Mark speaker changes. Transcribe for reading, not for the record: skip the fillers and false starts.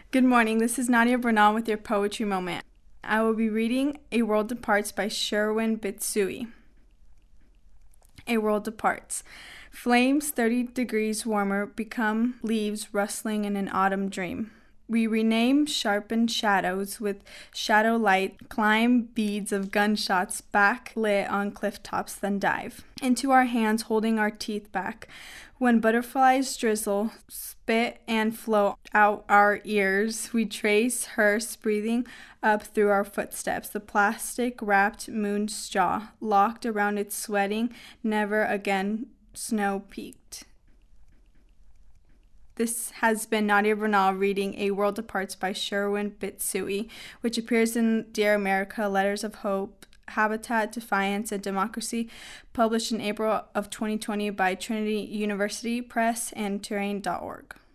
Speaker 1: Good morning. This is Nadia Bernal with your Poetry Moment. I will be reading A World Departs by Sherwin Bitsui. A World Departs. Flames 30 degrees warmer become leaves rustling in an autumn dream. We rename sharpened shadows with shadow light, climb beads of gunshots backlit on cliff tops, then dive into our hands holding our teeth back. When butterflies drizzle, spit, and flow out our ears, we trace hearse breathing up through our footsteps, the plastic-wrapped moon's jaw, locked around its sweating, never again snow-peaked. This has been Nadia Bernal reading A World Departs by Sherwin Bitsui, which appears in Dear America, Letters of Hope, Habitat, Defiance, and Democracy, published in April of 2020 by Trinity University Press and Terrain.org.